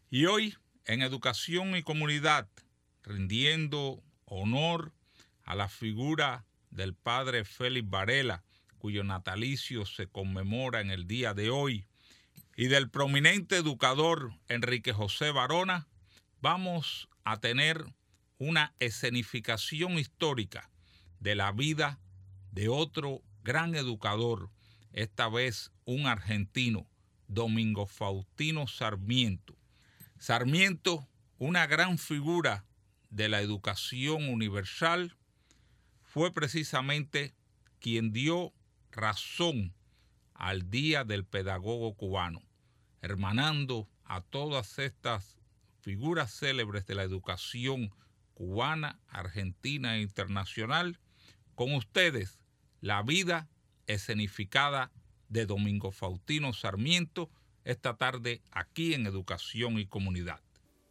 Y hoy, en Educación y Comunidad, rindiendo honor a la figura del padre Félix Varela, cuyo natalicio se conmemora en el día de hoy, y del prominente educador Enrique José Varona, vamos a tener una escenificación histórica de la vida de otro gran educador, esta vez un argentino, Domingo Faustino Sarmiento. Sarmiento, una gran figura de la educación universal, fue precisamente quien dio razón al Día del Pedagogo Cubano, hermanando a todas estas figuras célebres de la educación cubana, argentina e internacional. Con ustedes, la vida escenificada de Domingo Faustino Sarmiento, esta tarde aquí en Educación y Comunidad.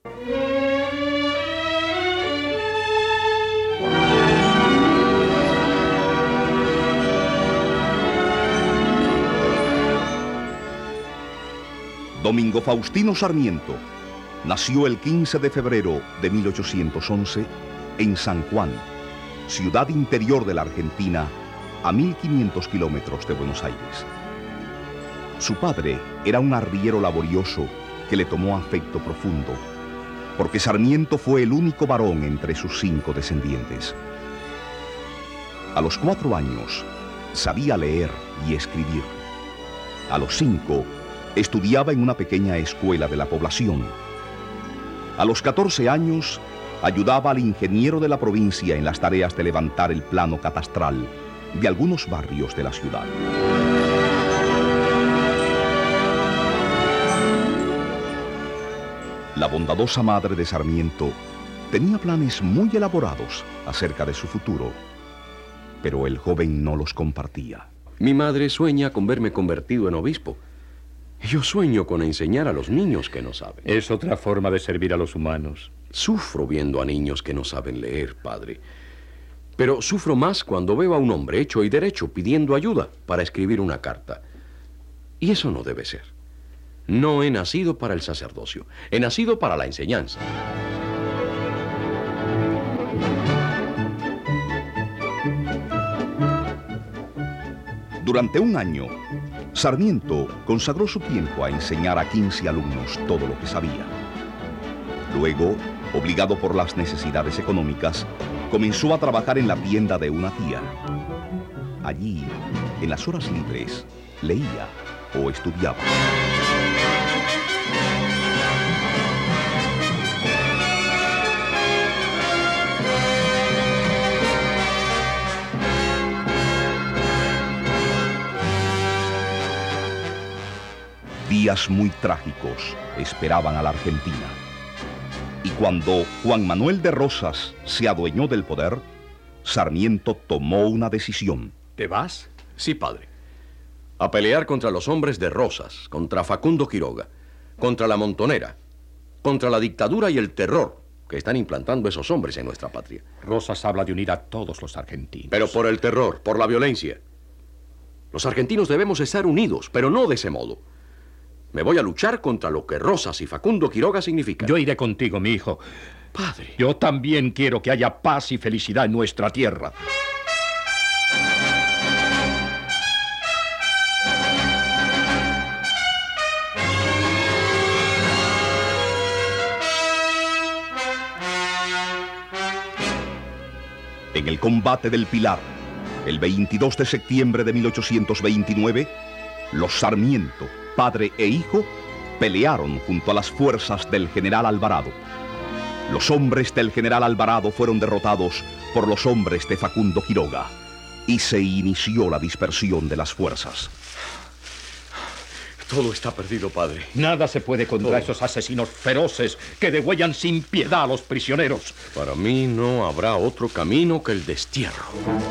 Domingo Faustino Sarmiento nació el 15 de febrero de 1811 en San Juan, ciudad interior de la Argentina, a 1500 kilómetros de Buenos Aires. Su padre era un arriero laborioso que le tomó afecto profundo, porque Sarmiento fue el único varón entre sus 5 descendientes. A los 4 años sabía leer y escribir. A los 5 estudiaba en una pequeña escuela de la población. A los 14 años ayudaba al ingeniero de la provincia en las tareas de levantar el plano catastral de algunos barrios de la ciudad. La bondadosa madre de Sarmiento tenía planes muy elaborados acerca de su futuro, pero el joven no los compartía. Mi madre sueña con verme convertido en obispo. Yo sueño con enseñar a los niños que no saben. Es otra forma de servir a los humanos. Sufro viendo a niños que no saben leer, padre. Pero sufro más cuando veo a un hombre hecho y derecho pidiendo ayuda para escribir una carta. Y eso no debe ser. No he nacido para el sacerdocio. He nacido para la enseñanza. Durante un año, Sarmiento consagró su tiempo a enseñar a 15 alumnos todo lo que sabía. Luego, obligado por las necesidades económicas, comenzó a trabajar en la tienda de una tía. Allí, en las horas libres, leía o estudiaba. Días muy trágicos esperaban a la Argentina. Y cuando Juan Manuel de Rosas se adueñó del poder, Sarmiento tomó una decisión. ¿Te vas? Sí, padre. A pelear contra los hombres de Rosas, contra Facundo Quiroga, contra la Montonera, contra la dictadura y el terror que están implantando esos hombres en nuestra patria. Rosas habla de unir a todos los argentinos. Pero por el terror, por la violencia. Los argentinos debemos estar unidos, pero no de ese modo. Me voy a luchar contra lo que Rosas y Facundo Quiroga significan. Yo iré contigo, mi hijo. Padre. Yo también quiero que haya paz y felicidad en nuestra tierra. En el combate del Pilar, el 22 de septiembre de 1829, los Sarmiento, padre e hijo, pelearon junto a las fuerzas del general Alvarado. Los hombres del general Alvarado fueron derrotados por los hombres de Facundo Quiroga y se inició la dispersión de las fuerzas. Todo está perdido, padre. Nada se puede contra esos asesinos feroces que degüellan sin piedad a los prisioneros. Para mí no habrá otro camino que el destierro.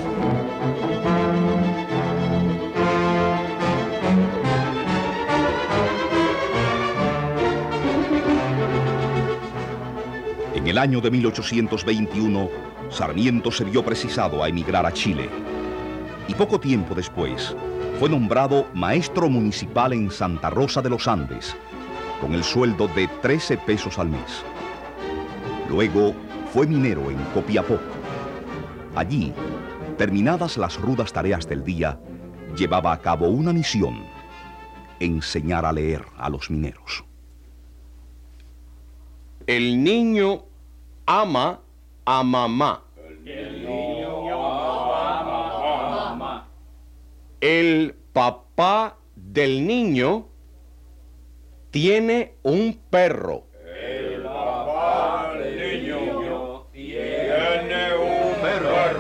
En el año de 1821, Sarmiento se vio precisado a emigrar a Chile. Y poco tiempo después, fue nombrado maestro municipal en Santa Rosa de los Andes, con el sueldo de 13 pesos al mes. Luego fue minero en Copiapó. Allí, terminadas las rudas tareas del día, llevaba a cabo una misión: enseñar a leer a los mineros. El niño ama a mamá. El papá del niño tiene un perro. El papá del niño tiene un perro.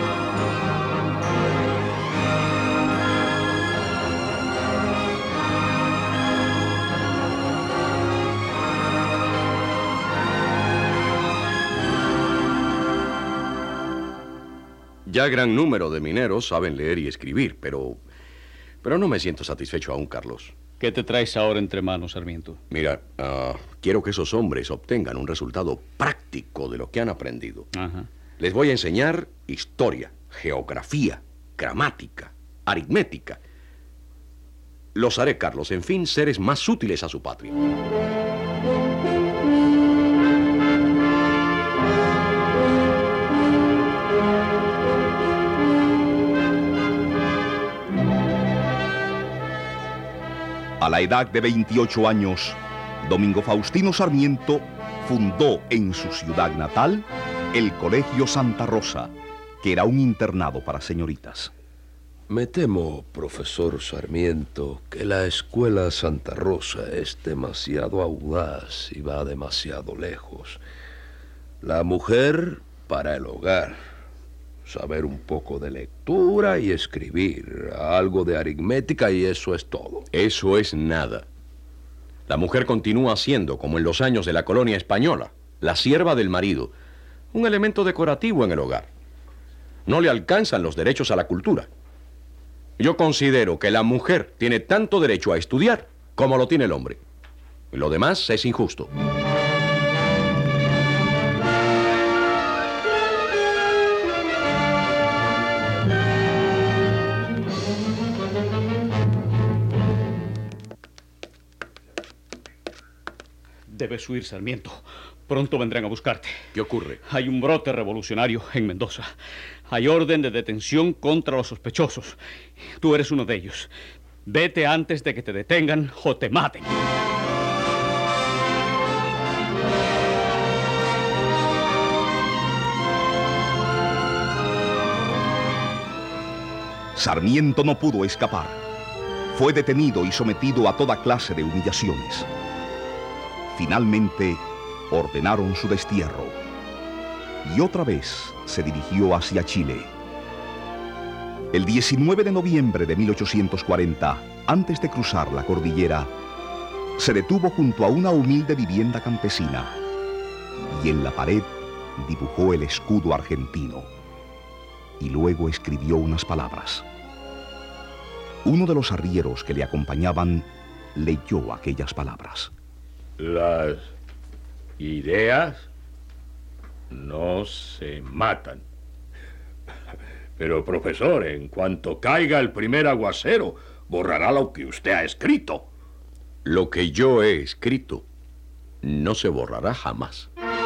Ya gran número de mineros saben leer y escribir, pero no me siento satisfecho aún, Carlos. ¿Qué te traes ahora entre manos, Sarmiento? Mira, quiero que esos hombres obtengan un resultado práctico de lo que han aprendido. Ajá. Les voy a enseñar historia, geografía, gramática, aritmética. Los haré, Carlos, en fin, seres más útiles a su patria. A la edad de 28 años, Domingo Faustino Sarmiento fundó en su ciudad natal el Colegio Santa Rosa, que era un internado para señoritas. Me temo, profesor Sarmiento, que la escuela Santa Rosa es demasiado audaz y va demasiado lejos. La mujer para el hogar, saber un poco de lectura y escribir, algo de aritmética y eso es todo. Eso es nada. La mujer continúa siendo, como en los años de la colonia española, la sierva del marido, un elemento decorativo en el hogar. No le alcanzan los derechos a la cultura. Yo considero que la mujer tiene tanto derecho a estudiar como lo tiene el hombre. Y lo demás es injusto. Debes huir, Sarmiento. Pronto vendrán a buscarte. ¿Qué ocurre? Hay un brote revolucionario en Mendoza. Hay orden de detención contra los sospechosos. Tú eres uno de ellos. Vete antes de que te detengan o te maten. Sarmiento no pudo escapar. Fue detenido y sometido a toda clase de humillaciones. Finalmente, ordenaron su destierro. Y otra vez se dirigió hacia Chile. El 19 de noviembre de 1840, antes de cruzar la cordillera, se detuvo junto a una humilde vivienda campesina y en la pared dibujó el escudo argentino y luego escribió unas palabras. Uno de los arrieros que le acompañaban leyó aquellas palabras. Las ideas no se matan. Pero, profesor, en cuanto caiga el primer aguacero, borrará lo que usted ha escrito. Lo que yo he escrito no se borrará jamás.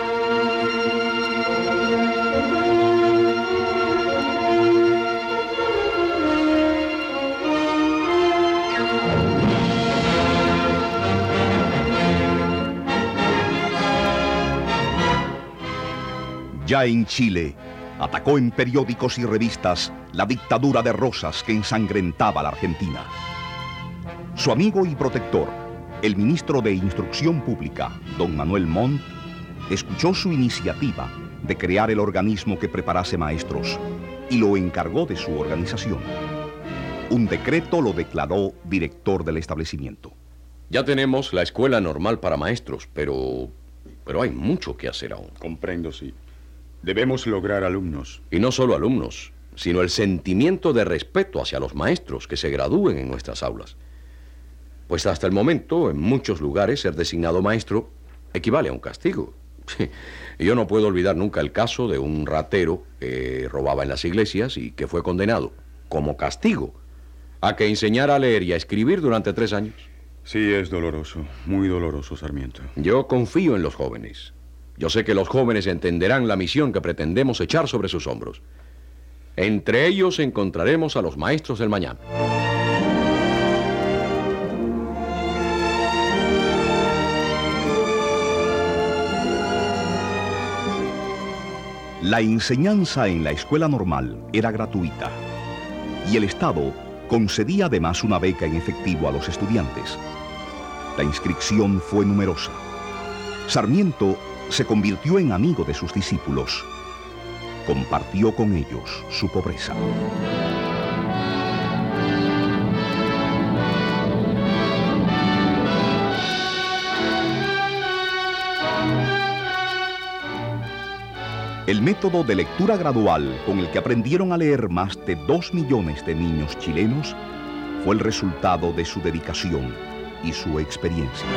Ya en Chile, atacó en periódicos y revistas la dictadura de Rosas que ensangrentaba a la Argentina. Su amigo y protector, el ministro de Instrucción Pública, don Manuel Montt, escuchó su iniciativa de crear el organismo que preparase maestros y lo encargó de su organización. Un decreto lo declaró director del establecimiento. Ya tenemos la escuela normal para maestros, pero hay mucho que hacer aún. Comprendo, sí. Debemos lograr alumnos. Y no solo alumnos, sino el sentimiento de respeto hacia los maestros que se gradúen en nuestras aulas. Pues hasta el momento, en muchos lugares, ser designado maestro equivale a un castigo. Yo no puedo olvidar nunca el caso de un ratero que robaba en las iglesias y que fue condenado, como castigo, a que enseñara a leer y a escribir durante 3 años. Sí, es doloroso, muy doloroso, Sarmiento. Yo confío en los jóvenes. Yo sé que los jóvenes entenderán la misión que pretendemos echar sobre sus hombros. Entre ellos encontraremos a los maestros del mañana. La enseñanza en la escuela normal era gratuita y el Estado concedía además una beca en efectivo a los estudiantes. La inscripción fue numerosa. Sarmiento se convirtió en amigo de sus discípulos. Compartió con ellos su pobreza. El método de lectura gradual con el que aprendieron a leer más de 2 millones de niños chilenos fue el resultado de su dedicación y su experiencia.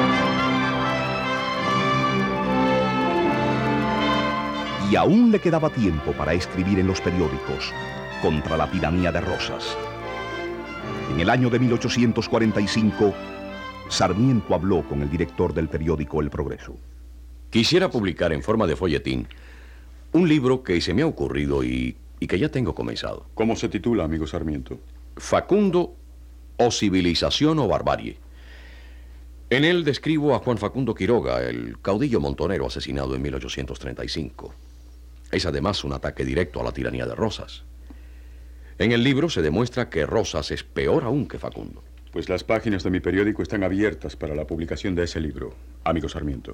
Y aún le quedaba tiempo para escribir en los periódicos contra la tiranía de Rosas. En el año de 1845, Sarmiento habló con el director del periódico El Progreso. Quisiera publicar en forma de folletín un libro que se me ha ocurrido y que ya tengo comenzado. ¿Cómo se titula, amigo Sarmiento? Facundo o civilización o barbarie. En él describo a Juan Facundo Quiroga, el caudillo montonero asesinado en 1835. Es además un ataque directo a la tiranía de Rosas. En el libro se demuestra que Rosas es peor aún que Facundo. Pues las páginas de mi periódico están abiertas para la publicación de ese libro, amigo Sarmiento.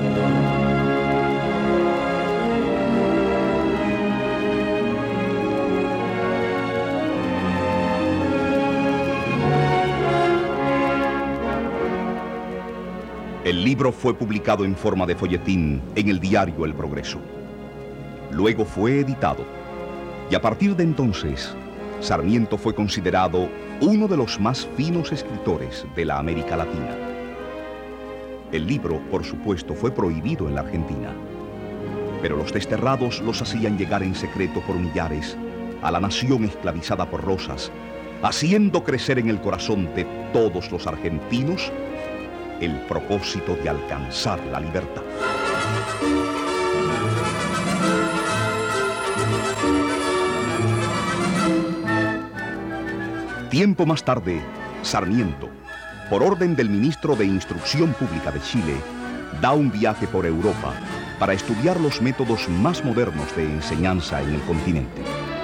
El libro fue publicado en forma de folletín en el diario El Progreso. Luego fue editado y a partir de entonces, Sarmiento fue considerado uno de los más finos escritores de la América Latina. El libro, por supuesto, fue prohibido en la Argentina, pero los desterrados los hacían llegar en secreto por millares a la nación esclavizada por Rosas, haciendo crecer en el corazón de todos los argentinos el propósito de alcanzar la libertad. Tiempo más tarde, Sarmiento, por orden del ministro de Instrucción Pública de Chile, da un viaje por Europa para estudiar los métodos más modernos de enseñanza en el continente.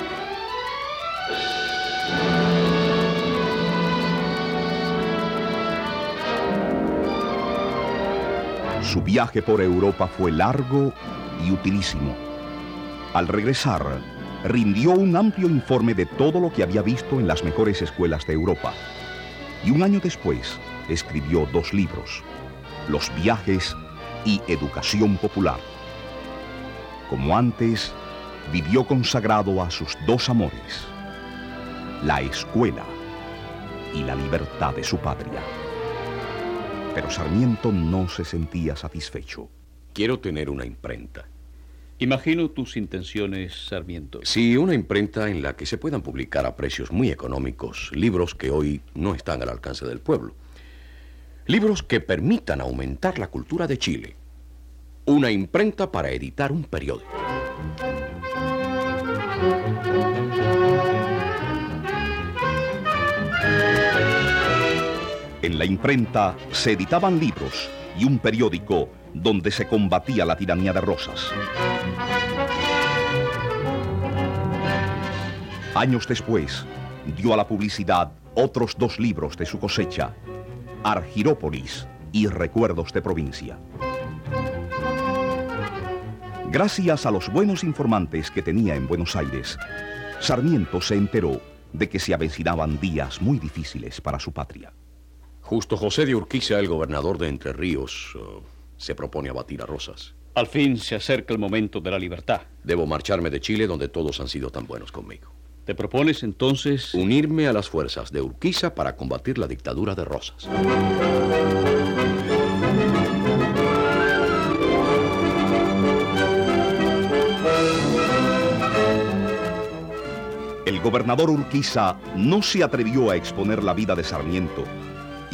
Su viaje por Europa fue largo y utilísimo. Al regresar, rindió un amplio informe de todo lo que había visto en las mejores escuelas de Europa. Y un año después, escribió 2 libros, Los viajes y Educación popular. Como antes, vivió consagrado a sus 2 amores, la escuela y la libertad de su patria. Pero Sarmiento no se sentía satisfecho. Quiero tener una imprenta. Imagino tus intenciones, Sarmiento. Sí, una imprenta en la que se puedan publicar a precios muy económicos libros que hoy no están al alcance del pueblo. Libros que permitan aumentar la cultura de Chile. Una imprenta para editar un periódico. En la imprenta se editaban libros y un periódico donde se combatía la tiranía de Rosas. Años después, dio a la publicidad otros 2 libros de su cosecha, Argirópolis y Recuerdos de Provincia. Gracias a los buenos informantes que tenía en Buenos Aires, Sarmiento se enteró de que se avecinaban días muy difíciles para su patria. Justo José de Urquiza, el gobernador de Entre Ríos, se propone abatir a Rosas. Al fin se acerca el momento de la libertad. Debo marcharme de Chile, donde todos han sido tan buenos conmigo. ¿Te propones entonces unirme a las fuerzas de Urquiza para combatir la dictadura de Rosas? El gobernador Urquiza no se atrevió a exponer la vida de Sarmiento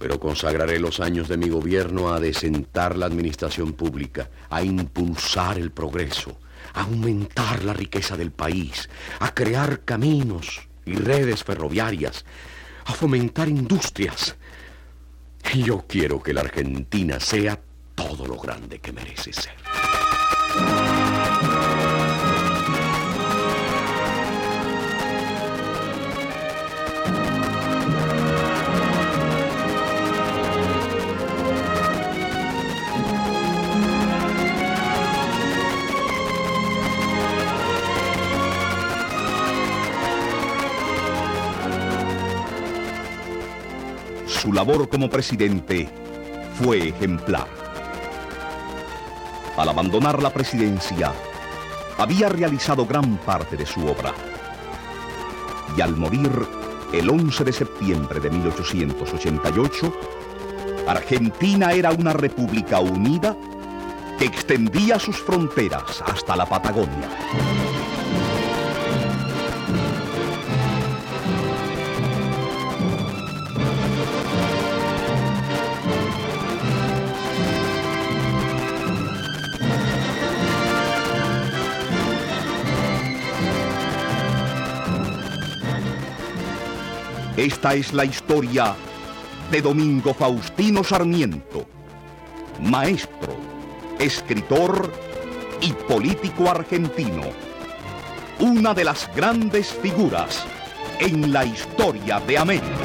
Pero consagraré los años de mi gobierno a desentar la administración pública, a impulsar el progreso, a aumentar la riqueza del país, a crear caminos y redes ferroviarias, a fomentar industrias. Y yo quiero que la Argentina sea todo lo grande que merece ser. Su labor como presidente fue ejemplar. Al abandonar la presidencia, había realizado gran parte de su obra. Y al morir el 11 de septiembre de 1888, Argentina era una república unida que extendía sus fronteras hasta la Patagonia. Esta es la historia de Domingo Faustino Sarmiento, maestro, escritor y político argentino, una de las grandes figuras en la historia de América.